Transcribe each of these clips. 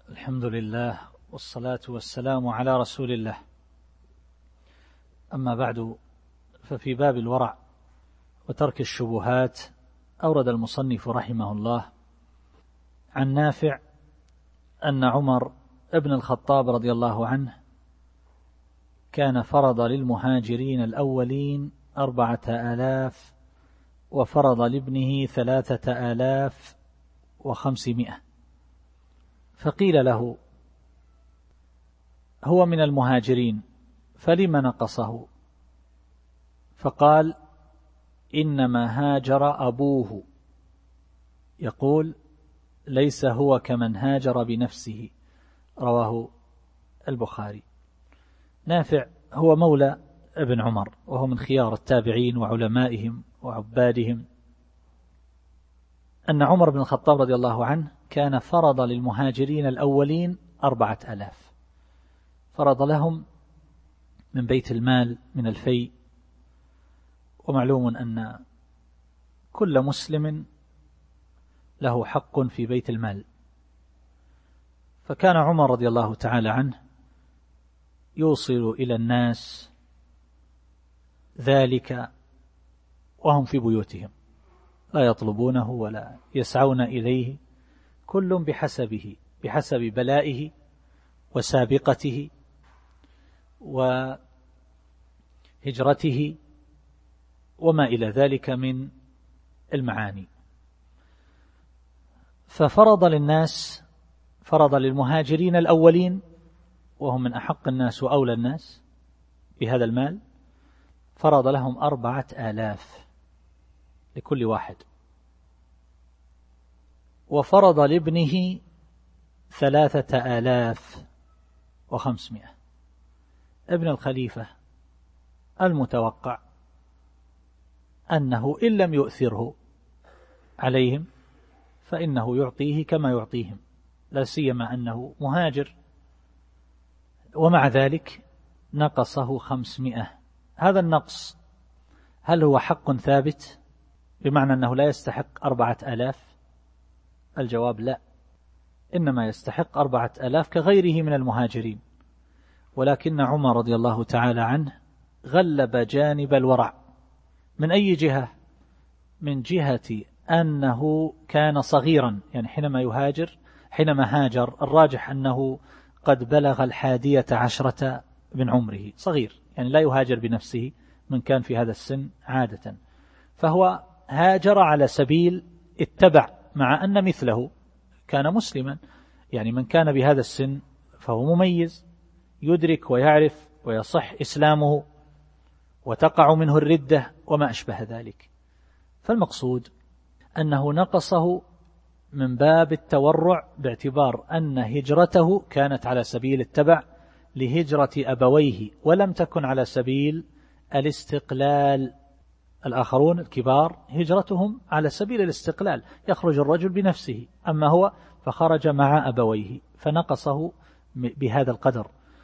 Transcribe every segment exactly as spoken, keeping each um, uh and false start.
الحمد لله والصلاة والسلام على رسول الله. أما بعد، ففي باب الورع وترك الشبهات أورد المصنف رحمه الله عن نافع أن عمر ابن الخطاب رضي الله عنه كان فرض للمهاجرين الأولين أربعة آلاف وفرض لابنه ثلاثة آلاف وخمسمائة. فقيل له: هو من المهاجرين فلم نقصه؟ فقال: إنما هاجر أبوه. يقول: ليس هو كمن هاجر بنفسه. رواه البخاري. نافع هو مولى ابن عمر، وهو من خيار التابعين وعلمائهم وعبادهم. أن عمر بن الخطاب رضي الله عنه كان فرض للمهاجرين الأولين أربعة آلاف، فرض لهم من بيت المال من الفيء. ومعلوم أن كل مسلم له حق في بيت المال، فكان عمر رضي الله تعالى عنه يوصل إلى الناس ذلك وهم في بيوتهم، لا يطلبونه ولا يسعون إليه، كل بحسبه بحسب بلائه وسابقته وهجرته وما إلى ذلك من المعاني. ففرض للناس، فرض للمهاجرين الأولين وهم من أحق الناس وأولى الناس بهذا المال، فرض لهم أربعة آلاف لكل واحد، وفرض لابنه ثلاثة آلاف وخمسمائة. ابن الخليفة المتوقع أنه إن لم يؤثره عليهم فإنه يعطيه كما يعطيهم، لا سيما أنه مهاجر، ومع ذلك نقصه خمسمائة. هذا النقص هل هو حق ثابت بمعنى أنه لا يستحق أربعة آلاف؟ الجواب لا، إنما يستحق أربعة آلاف كغيره من المهاجرين، ولكن عمر رضي الله تعالى عنه غلب جانب الورع. من أي جهة؟ من جهة أنه كان صغيرا، يعني حينما يهاجر حينما هاجر الراجح أنه قد بلغ الحادية عشرة من عمره، صغير يعني لا يهاجر بنفسه من كان في هذا السن عادة، فهو هاجر على سبيل اتبع، مع أن مثله كان مسلما، يعني من كان بهذا السن فهو مميز، يدرك ويعرف ويصح إسلامه وتقع منه الردة وما أشبه ذلك. فالمقصود أنه نقصه من باب التورع، باعتبار أن هجرته كانت على سبيل التبع لهجرة أبويه ولم تكن على سبيل الاستقلال. الآخرون الكبار هجرتهم على سبيل الاستقلال، يخرج الرجل بنفسه، أما هو فخرج مع أبويه، فنقصه بهذا القدر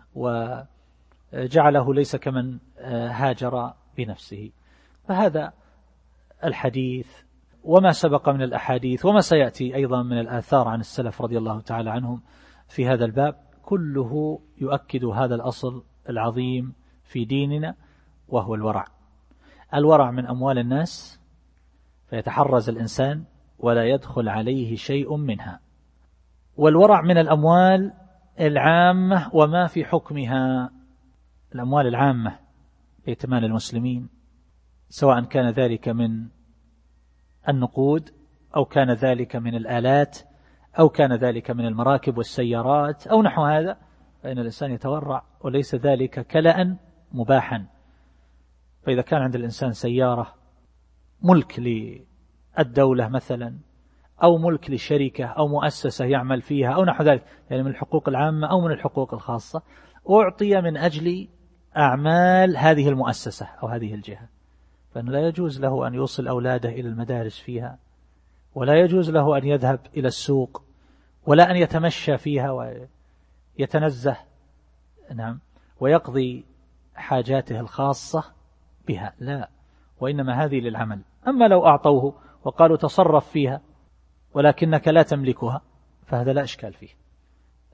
وجعله ليس كمن هاجر بنفسه. فهذا الحديث وما سبق من الأحاديث وما سيأتي أيضا من الآثار عن السلف رضي الله تعالى عنهم في هذا الباب كله يؤكد هذا الأصل العظيم في ديننا، وهو الورع. الورع من أموال الناس، فيتحرز الإنسان ولا يدخل عليه شيء منها. والورع من الأموال العامة وما في حكمها، الأموال العامة لائتمان المسلمين، سواء كان ذلك من النقود أو كان ذلك من الآلات أو كان ذلك من المراكب والسيارات أو نحو هذا، فإن الإنسان يتورع، وليس ذلك كلأ مباحا. فإذا كان عند الإنسان سيارة ملك للدولة مثلا، أو ملك لشركة أو مؤسسة يعمل فيها أو نحو ذلك، يعني من الحقوق العامة أو من الحقوق الخاصة، أعطي من أجل أعمال هذه المؤسسة أو هذه الجهة، فإنه لا يجوز له أن يوصل أولاده إلى المدارس فيها، ولا يجوز له أن يذهب إلى السوق، ولا أن يتمشى فيها ويتنزه نعم ويقضي حاجاته الخاصة بها، لا، وإنما هذه للعمل. أما لو أعطوه وقالوا تصرف فيها ولكنك لا تملكها، فهذا لا إشكال فيه،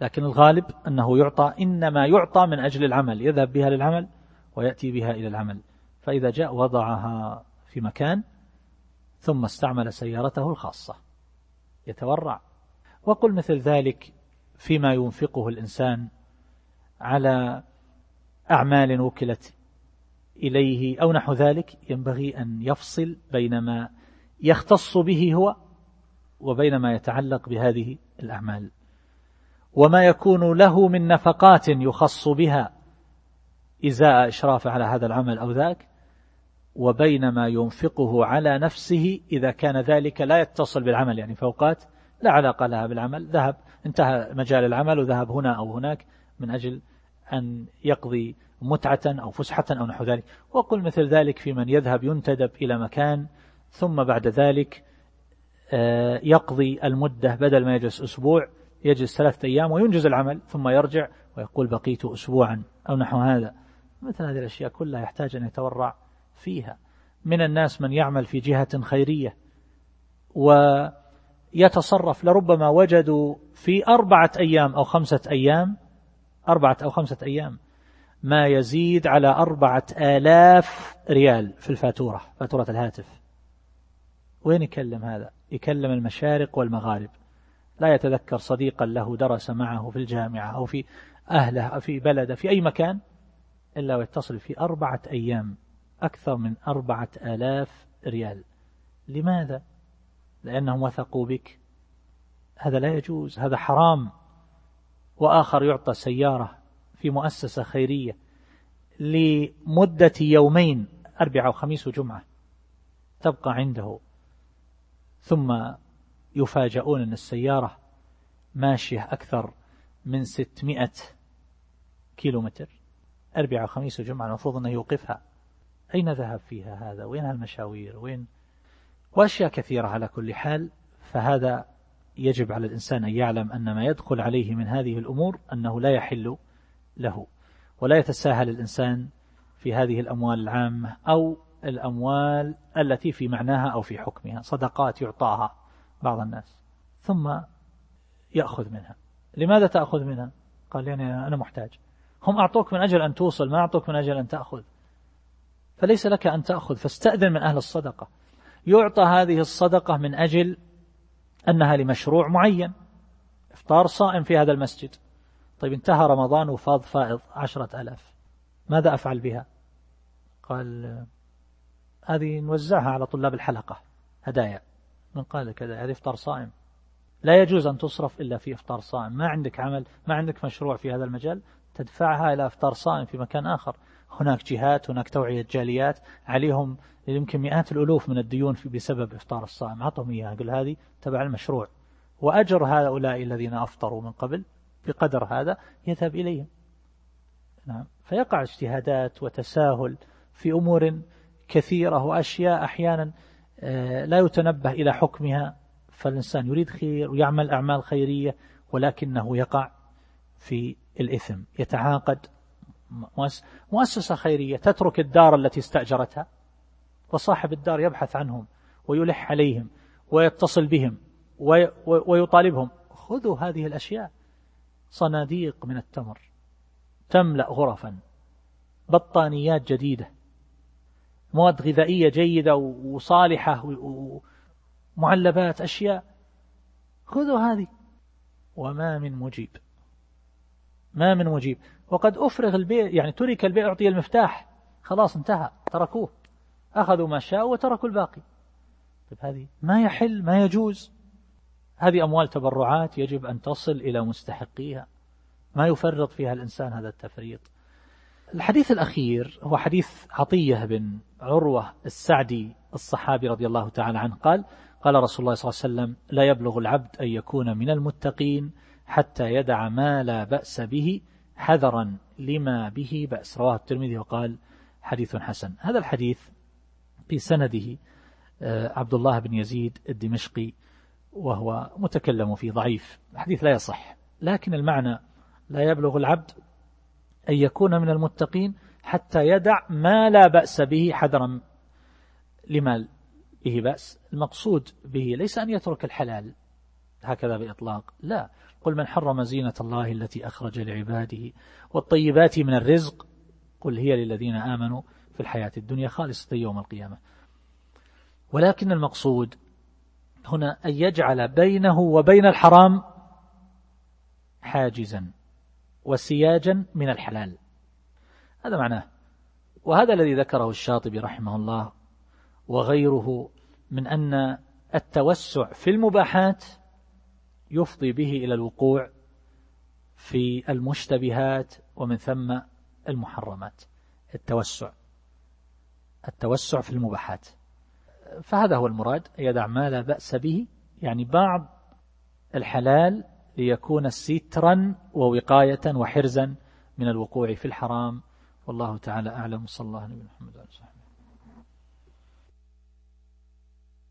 لكن الغالب أنه يعطى، إنما يعطى من أجل العمل، يذهب بها للعمل ويأتي بها إلى العمل. فإذا جاء وضعها في مكان ثم استعمل سيارته الخاصة يتورع. وقل مثل ذلك فيما ينفقه الإنسان على أعمال وكلت إليه أو نحو ذلك، ينبغي أن يفصل بين ما يختص به هو وبين ما يتعلق بهذه الأعمال، وما يكون له من نفقات يخص بها إزاء إشرافه على هذا العمل أو ذاك، وبين ما ينفقه على نفسه إذا كان ذلك لا يتصل بالعمل، يعني فوقات لا علاقة لها بالعمل، ذهب انتهى مجال العمل وذهب هنا أو هناك من أجل أن يقضي متعة أو فسحة أو نحو ذلك. وقل مثل ذلك في من يذهب ينتدب إلى مكان ثم بعد ذلك يقضي المدة، بدل ما يجلس أسبوع يجلس ثلاثة أيام وينجز العمل ثم يرجع ويقول بقيت أسبوعا أو نحو هذا. مثل هذه الأشياء كلها يحتاج أن يتورع فيها. من الناس من يعمل في جهة خيرية ويتصرف، لربما وجدوا في أربعة أيام أو خمسة أيام أربعة أو خمسة أيام ما يزيد على أربعة آلاف ريال في الفاتورة، فاتورة الهاتف. وين يكلم هذا؟ يكلم المشارق والمغارب، لا يتذكر صديقا له درس معه في الجامعة أو في أهله أو في بلده في أي مكان إلا ويتصل في أربعة أيام أكثر من أربعة آلاف ريال. لماذا؟ لأنهم وثقوا بك. هذا لا يجوز، هذا حرام. وآخر يعطى سيارة في مؤسسة خيرية لمدة يومين، أربعة وخميس وجمعة، تبقى عنده، ثم يفاجؤون أن السيارة ماشية أكثر من ستمائة كيلومتر، أربعة وخميس وجمعة، المفروض أنه يوقفها. أين ذهب فيها هذا؟ وين هالمشاوير؟ وين؟ وأشياء كثيرة. على كل حال، فهذا يجب على الإنسان أن يعلم أن ما يدخل عليه من هذه الأمور أنه لا يحل له، ولا يتساهل الإنسان في هذه الأموال العامة أو الأموال التي في معناها أو في حكمها. صدقات يعطاها بعض الناس ثم يأخذ منها. لماذا تأخذ منها؟ قال يعني أنا محتاج. هم أعطوك من أجل أن توصل، ما أعطوك من أجل أن تأخذ، فليس لك أن تأخذ، فاستأذن من أهل الصدقة. يعطى هذه الصدقة من أجل أنها لمشروع معين، إفطار صائم في هذا المسجد. طيب انتهى رمضان وفاض فائض عشرة ألاف، ماذا أفعل بها؟ قال هذه نوزعها على طلاب الحلقة هدايا. من قال لك هذا؟ هذه إفطار صائم، لا يجوز أن تصرف إلا في إفطار صائم. ما عندك عمل، ما عندك مشروع في هذا المجال، تدفعها إلى إفطار صائم في مكان آخر. هناك جهات، هناك توعية جاليات عليهم يمكن مئات الألوف من الديون في بسبب إفطار الصائم، عطهم إياها، قل هذه تبع المشروع، وأجر هؤلاء الذين أفطروا من قبل بقدر هذا يذهب إليهم. نعم. فيقع اجتهادات وتساهل في أمور كثيرة وأشياء أحيانا لا يتنبه إلى حكمها، فالإنسان يريد خير ويعمل أعمال خيرية ولكنه يقع في الإثم. يتعاقد مؤسسة خيرية تترك الدار التي استأجرتها، وصاحب الدار يبحث عنهم ويلح عليهم ويتصل بهم ويطالبهم، خذوا هذه الأشياء، صناديق من التمر تملأ غرفا، بطانيات جديدة، مواد غذائية جيدة وصالحة ومعلبات، أشياء، خذوا هذه. وما من مجيب، ما من مجيب. وقد أفرغ البيع، يعني ترك البيع، أعطي المفتاح، خلاص انتهى، تركوه، أخذوا ما شاءوا وتركوا الباقي. طيب هذه ما يحل، ما يجوز. هذه أموال تبرعات يجب أن تصل إلى مستحقيها، ما يفرط فيها الإنسان هذا التفريط. الحديث الأخير هو حديث عطية بن عروة السعدي الصحابي رضي الله تعالى عنه قال: قال رسول الله صلى الله عليه وسلم: لا يبلغ العبد أن يكون من المتقين حتى يدع ما لا بأس به حذرا لما به بأس. رواه الترمذي وقال حديث حسن. هذا الحديث في سنده عبد الله بن يزيد الدمشقي، وهو متكلم فيه ضعيف، الحديث لا يصح، لكن المعنى لا يبلغ العبد أن يكون من المتقين حتى يدع ما لا بأس به حذرا لما به بأس. المقصود به ليس أن يترك الحلال، هكذا بإطلاق، لا، قل من حرم زينة الله التي أخرج لعباده والطيبات من الرزق قل هي للذين آمنوا في الحياة الدنيا خالصة يوم القيامة. ولكن المقصود هنا أن يجعل بينه وبين الحرام حاجزا وسياجا من الحلال، هذا معناه. وهذا الذي ذكره الشاطبي رحمه الله وغيره من أن التوسع في المباحات يفضي به إلى الوقوع في المشتبهات ومن ثم المحرمات. التوسع التوسع في المباحات، فهذا هو المراد، يدع ما لا بأس به، يعني بعض الحلال ليكون سترا ووقاية وحرزا من الوقوع في الحرام. والله تعالى أعلم. صلى الله عليه وسلم.